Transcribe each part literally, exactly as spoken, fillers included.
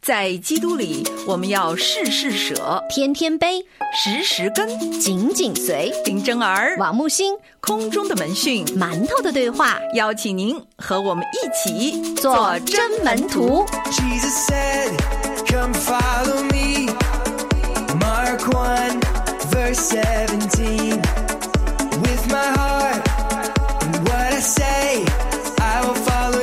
在基督里，我们要事事舍， 天天悲， 时时跟， 紧紧随。 林真儿、 王木星， 空中的门讯， 馒头的对话， 邀请您和我们一起做真门徒。 Jesus said, come follow me. Mark one, verse seventeen. With my heart and what I say, I will follow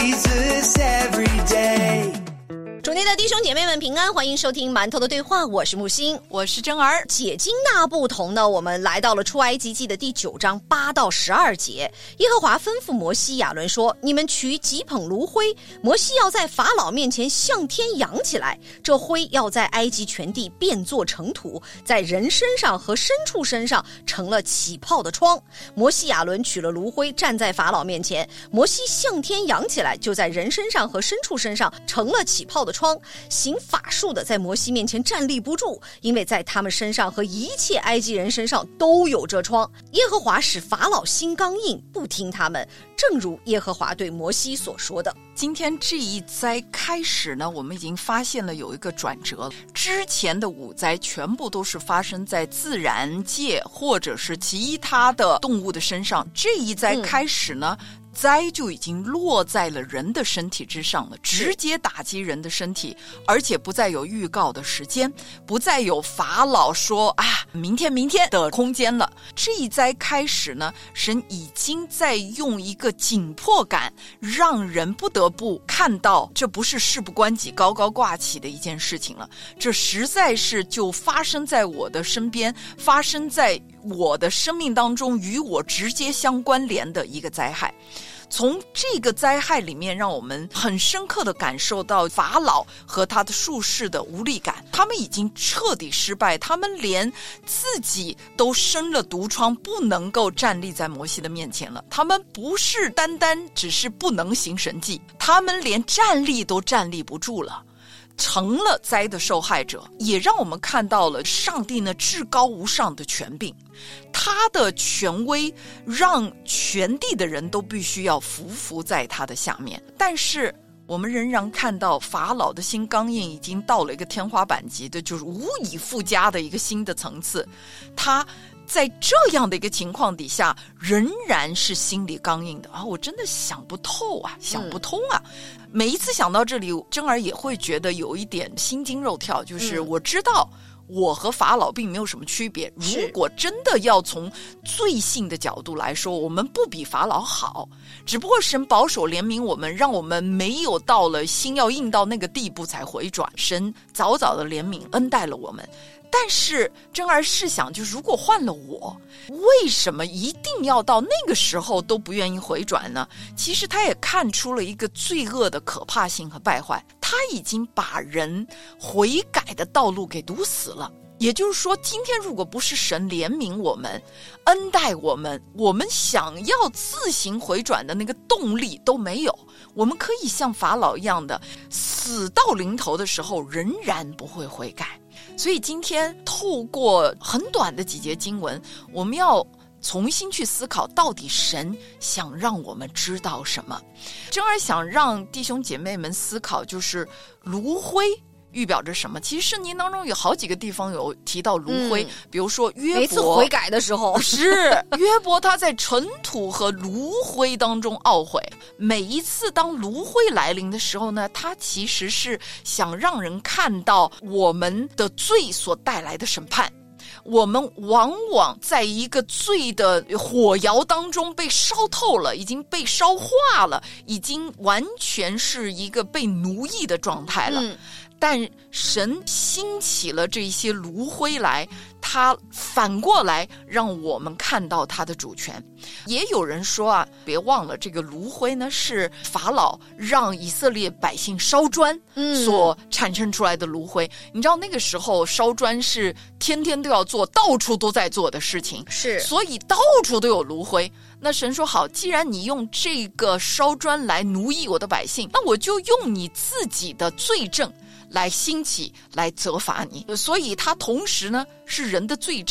Jesus every day. 主内的弟兄姐妹们平安，欢迎收听馒头的对话，我是木星， 我是真儿。 解经大不同呢，我们来到了出埃及记的第九章八到十二节。耶和华吩咐摩西亚伦说，你们取几捧炉灰，摩西要在法老面前向天扬起来，这灰要在埃及全地变作尘土，在人身上和牲畜身上成了起泡的疮。摩西亚伦取了炉灰，站在法老面前，摩西向天扬起来，就在人身上和牲畜身上成了起泡的疮。行法术的在摩西面前站立不住，因为在他们身上和一切埃及人身上都有这疮。耶和华使法老心刚硬，不听他们，正如耶和华对摩西所说的。 今天这一灾开始呢，我们已经发现了有一个转折了。之前的五灾全部都是发生在自然界或者是其他的动物的身上，这一灾开始呢、嗯灾就已经落在了人的身体之上了，直接打击人的身体，而且不再有预告的时间，不再有法老说啊明天明天的空间了。这一灾开始呢，神已经在用一个紧迫感，让人不得不看到这不是事不关己高高挂起的一件事情了，这实在是就发生在我的身边，发生在我的生命当中，与我直接相关联的一个灾害。从这个灾害里面，让我们很深刻地感受到法老和他的术士的无力感，他们已经彻底失败，他们连自己都生了毒疮，不能够站立在摩西的面前了。他们不是单单只是不能行神迹，他们连站立都站立不住了，成了灾的受害者，也让我们看到了上帝呢至高无上的权柄，他的权威让全地的人都必须要服服在他的下面。但是我们仍然看到法老的心刚硬已经到了一个天花板级的，就是无以复加的一个新的层次。他在这样的一个情况底下，仍然是心里刚硬的啊！我真的想不透啊，想不通啊！嗯、每一次想到这里，真儿也会觉得有一点心惊肉跳，就是我知道我和法老并没有什么区别。如果真的要从罪性的角度来说，我们不比法老好，只不过神保守怜悯我们，让我们没有到了心要硬到那个地步才回转。神早早的怜悯恩待了我们。但是真儿试想，就是如果换了我，为什么一定要到那个时候都不愿意回转呢？其实他也看出了一个罪恶的可怕性和败坏，他已经把人悔改的道路给堵死了。也就是说，今天如果不是神怜悯我们，恩待我们，我们想要自行回转的那个动力都没有。我们可以像法老一样的，死到临头的时候仍然不会悔改。所以今天透过很短的几节经文，我们要重新去思考，到底神想让我们知道什么。真儿想让弟兄姐妹们思考，就是炉灰预表着什么？其实圣经当中有好几个地方有提到炉灰、嗯、比如说约伯每次悔改的时候是约伯他在尘土和炉灰当中懊悔。每一次当炉灰来临的时候呢，他其实是想让人看到我们的罪所带来的审判。我们往往在一个罪的火窑当中被烧透了，已经被烧化了，已经完全是一个被奴役的状态了、嗯、但神兴起了这些炉灰来，他反过来让我们看到他的主权。也有人说啊，别忘了这个炉灰呢是法老让以色列百姓烧砖所产生出来的炉灰、嗯、你知道那个时候烧砖是天天都要做，到处都在做的事情，是，所以到处都有炉灰。那神说好，既然你用这个烧砖来奴役我的百姓，那我就用你自己的罪证来兴起来责罚你。所以他同时呢是人的罪证，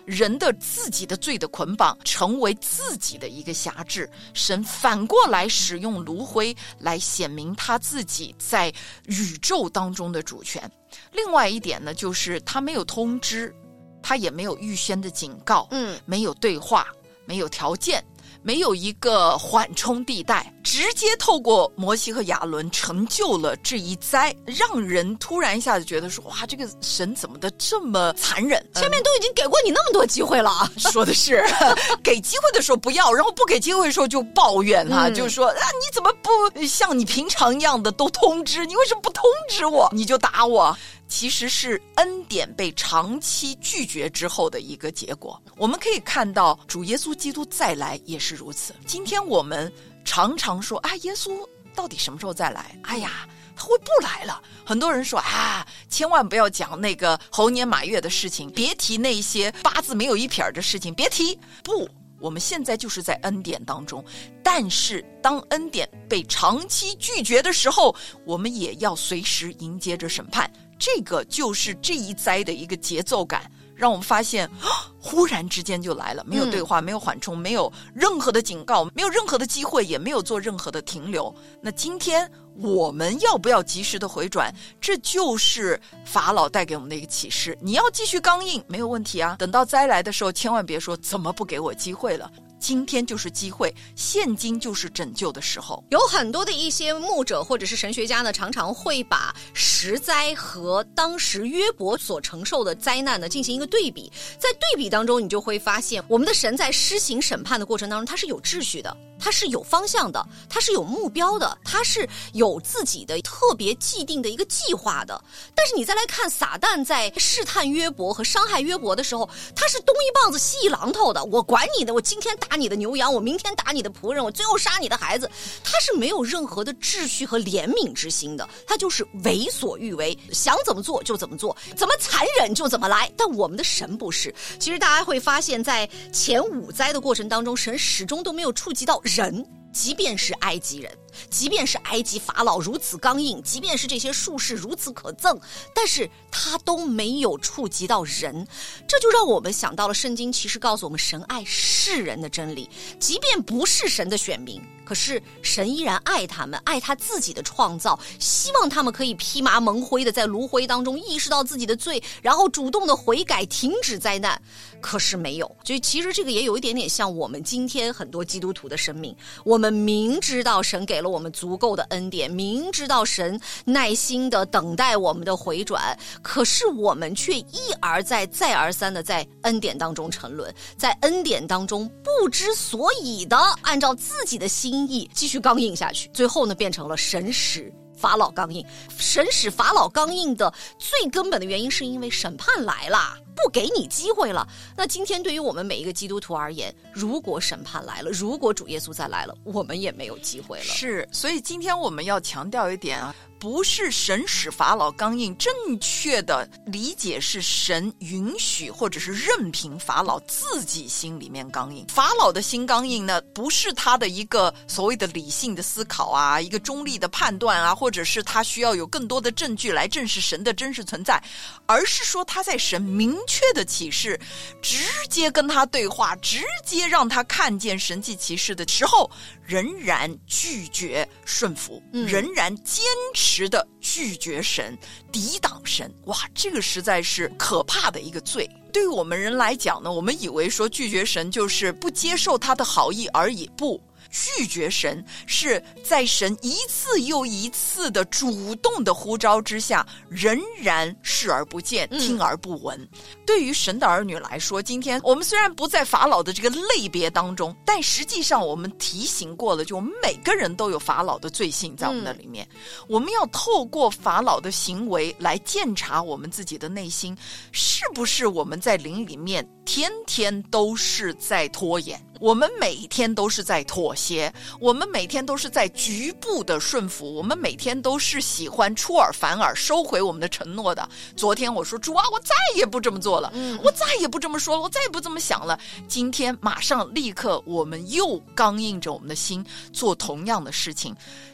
人的自己的罪的捆绑，成为自己的一个辖制。神反过来使用炉灰来显明他自己在宇宙当中的主权。另外一点呢，就是他没有通知，他也没有预先的警告， 嗯， 没有对话，没有条件，没有一个缓冲地带，直接透过摩西和亚伦成就了这一灾，让人突然一下子觉得说，哇，这个神怎么的这么残忍？ 前面都已经给过你那么多机会了。 说的是给机会的时候不要，然后不给机会的时候就抱怨啊，嗯、就是说啊，你怎么不像你平常一样的都通知？你为什么不通知我？你就打我。其实是恩典被长期拒绝之后的一个结果。我们可以看到主耶稣基督再来也是如此。今天我们常常说啊，耶稣到底什么时候再来？哎呀，他会不来了。很多人说啊，千万不要讲那个猴年马月的事情，别提那些八字没有一撇的事情，别提。不，我们现在就是在恩典当中，但是当恩典被长期拒绝的时候，我们也要随时迎接着审判。这个就是这一灾的一个节奏感，让我们发现、啊、忽然之间就来了，没有对话、嗯、没有缓冲，没有任何的警告，没有任何的机会，也没有做任何的停留。那今天我们要不要及时的回转？这就是法老带给我们的一个启示。你要继续刚硬没有问题啊，等到灾来的时候千万别说怎么不给我机会了。今天就是机会，现今就是拯救的时候。 有很多的一些牧者或者是神学家呢，常常会把十灾和当时约伯所承受的灾难呢进行一个对比。在对比当中，你就会发现我们的神在施行审判的过程当中，他是有秩序的，他是有方向的，他是有目标的，他是有自己的特别既定的一个计划的。但是你再来看撒旦在试探约伯和伤害约伯的时候，他是东一棒子西一榔头的，我管你的，我今天打你的牛羊，我明天打你的仆人，我最后杀你的孩子。他是没有任何的秩序和怜悯之心的，他就是为所欲为，想怎么做就怎么做，怎么残忍就怎么来。但我们的神不是。其实大家会发现，在前五灾的过程当中，神始终都没有触及到人，即便是埃及人，即便是埃及法老如此刚硬，即便是这些术士如此可憎，但是他都没有触及到人。这就让我们想到了圣经其实告诉我们神爱世人的真理。即便不是神的选民，可是神依然爱他们，爱他自己的创造，希望他们可以披麻蒙灰的在炉灰当中意识到自己的罪，然后主动的悔改，停止灾难。可是没有。所以其实这个也有一点点像我们今天很多基督徒的生命。我们明知道神给了我们足够的恩典，明知道神耐心的等待我们的回转，可是我们却一而再再而三的在恩典当中沉沦，在恩典当中不知所以的按照自己的心意继续刚硬下去，最后呢变成了神使法老刚硬。神使法老刚硬的最根本的原因是因为审判来了，不给你机会了。那今天对于我们每一个基督徒而言，如果审判来了，如果主耶稣再来了，我们也没有机会了。 是，所以今天我们要强调一点啊，不是神使法老刚硬，正确的理解是神允许或者是任凭法老自己心里面刚硬。法老的心刚硬呢，不是他的一个所谓的理性的思考啊，一个中立的判断啊，或者是他需要有更多的证据来证实神的真实存在，而是说他在神明确的启示，直接跟他对话，直接让他看见神迹奇事的时候，仍然拒绝顺服、嗯、仍然坚持的拒绝神，抵挡神。哇，这个实在是可怕的一个罪。对于我们人来讲呢，我们以为说拒绝神就是不接受他的好意而已，不，拒绝神是在神一次又一次的主动的呼召之下，仍然视而不见、嗯、听而不闻。对于神的儿女来说，今天我们虽然不在法老的这个类别当中，但实际上我们提醒过了，就我们每个人都有法老的罪性在我们的里面、嗯、我们要透过法老的行为来鉴察我们自己的内心，是不是我们在灵里面天天都是在拖延，我们每天都是在妥协，我们每天都是在局部的顺服，我们每天都是喜欢出尔反尔，收回我们的承诺的。昨天我说主啊，我再也不这么做了、嗯、我再也不这么说了，我再也不这么想了。今天马上立刻我们又刚硬着我们的心做同样的事情。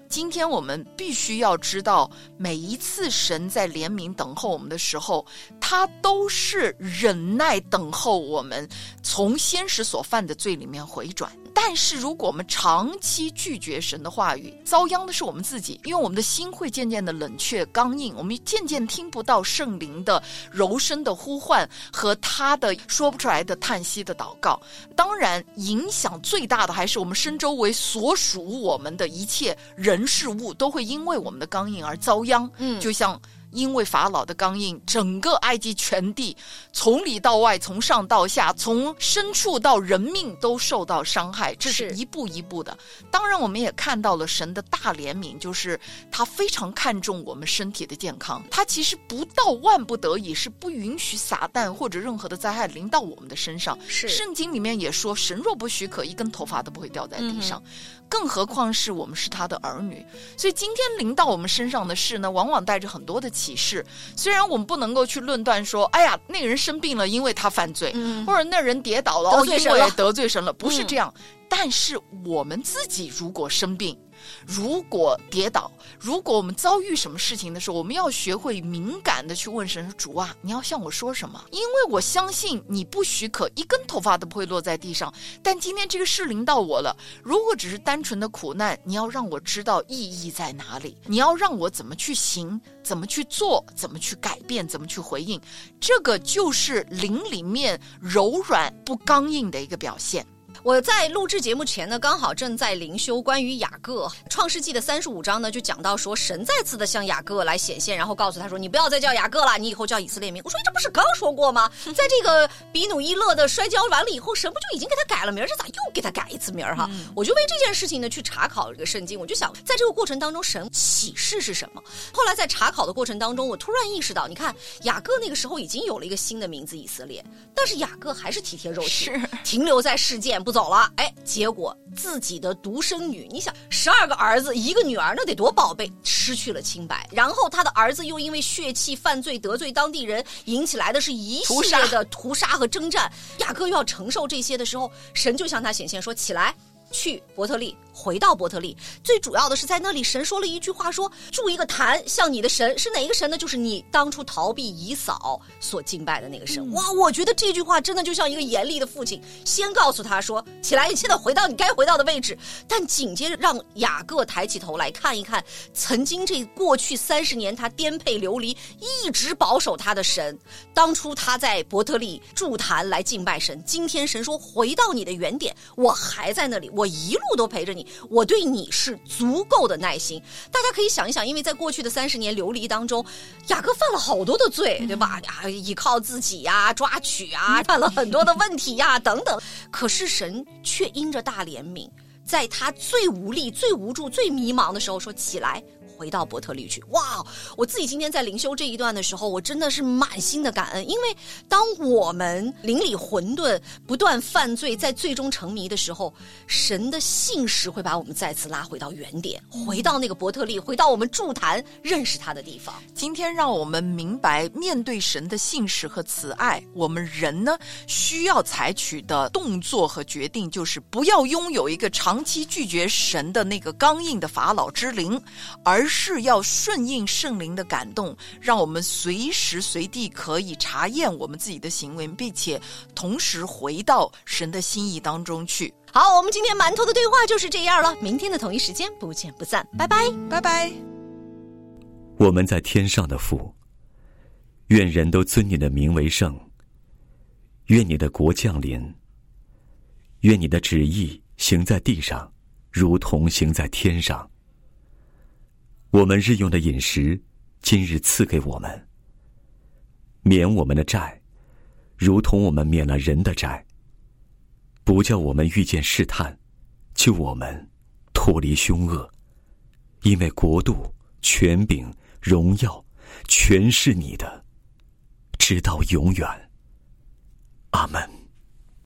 今天我们必须要知道，每一次神在怜悯等候我们的时候，他都是忍耐等候我们从先时所犯的罪里面回转。但是如果我们长期拒绝神的话语，遭殃的是我们自己，因为我们的心会渐渐的冷却刚硬，我们渐渐听不到圣灵的柔声的呼唤和他的说不出来的叹息的祷告。当然影响最大的还是我们身周围所属我们的一切人事物都会因为我们的刚硬而遭殃。嗯，就像因为法老的刚硬，整个埃及全地从里到外，从上到下，从牲畜到人命都受到伤害，这是一步一步的。当然我们也看到了神的大怜悯，就是他非常看重我们身体的健康，他其实不到万不得已是不允许撒旦或者任何的灾害临到我们的身上。是圣经里面也说，神若不许可，一根头发都不会掉在地上、嗯、更何况是我们是他的儿女。所以今天临到我们身上的事呢，往往带着很多的启示。虽然我们不能够去论断说，哎呀，那个人生病了因为他犯罪、嗯、或者那人跌倒了得罪神了、 哦、因为得罪神了，不是这样、嗯、但是我们自己如果生病，如果跌倒，如果我们遭遇什么事情的时候，我们要学会敏感的去问神，主啊，你要向我说什么？因为我相信你不许可，一根头发都不会落在地上，但今天这个事临到我了，如果只是单纯的苦难，你要让我知道意义在哪里，你要让我怎么去行，怎么去做，怎么去改变，怎么去回应，这个就是灵里面柔软不刚硬的一个表现。 我在录制节目前呢，刚好正在灵修关于雅各创世纪的三十五章呢，就讲到说神再次的向雅各来显现，然后告诉他说，你不要再叫雅各了，你以后叫以色列民。我说这不是刚说过吗？在这个比努伊勒的摔跤完了以后，神不就已经给他改了名，这咋又给他改一次名哈、嗯、我就为这件事情呢去查考这个圣经，我就想在这个过程当中神启示是什么。后来在查考的过程当中，我突然意识到，你看雅各那个时候已经有了一个新的名字以色列，但是雅各还是体贴肉体，停留在世界不走了。哎，结果自己的独生女，你想十二个儿子一个女儿，那得多宝贝，失去了清白。然后他的儿子又因为血气犯罪得罪当地人，引起来的是一系列的屠杀和征战。雅各又要承受这些的时候，神就向他显现说，起来去伯特利，回到伯特利。最主要的是在那里神说了一句话，说筑一个坛向你的神。是哪一个神呢？就是你当初逃避以扫所敬拜的那个神、嗯、哇，我觉得这句话真的就像一个严厉的父亲，先告诉他说，起来，你现在回到你该回到的位置。但紧接着让雅各抬起头来看一看曾经这过去三十年他颠沛流离一直保守他的神。当初他在伯特利筑坛来敬拜神，今天神说回到你的原点，我还在那里，我一路都陪着你，我对你是足够的耐心。大家可以想一想，因为在过去的三十年流离当中，雅各犯了好多的罪，对吧？啊，依靠自己呀、啊，抓取啊，犯了很多的问题呀、啊，等等。可是神却因着大怜悯，在他最无力、最无助、最迷茫的时候说，起来回到伯特利去。哇，我自己今天在灵修这一段的时候，我真的是满心的感恩。因为当我们灵里混沌，不断犯罪，在最终沉迷的时候，神的信实会把我们再次拉回到原点，回到那个伯特利，回到我们筑坛认识他的地方。 今天让我们明白，面对神的信实和慈爱，我们人呢需要采取的动作和决定，就是不要拥有一个长期拒绝神的那个刚硬的法老之灵，而是要顺应圣灵的感动，让我们随时随地可以查验我们自己的行为，并且同时回到神的心意当中去。 好，我们今天馒头的对话就是这样了，明天的同一时间不见不散，拜拜拜拜。 我们在天上的父，愿人都尊你的名为圣，愿你的国降临，愿你的旨意行在地上，如同行在天上。我们日用的饮食，今日赐给我们，免我们的债，如同我们免了人的债，不叫我们遇见试探，救我们脱离凶恶。因为国度、权柄、荣耀，全是你的，直到永远。阿们。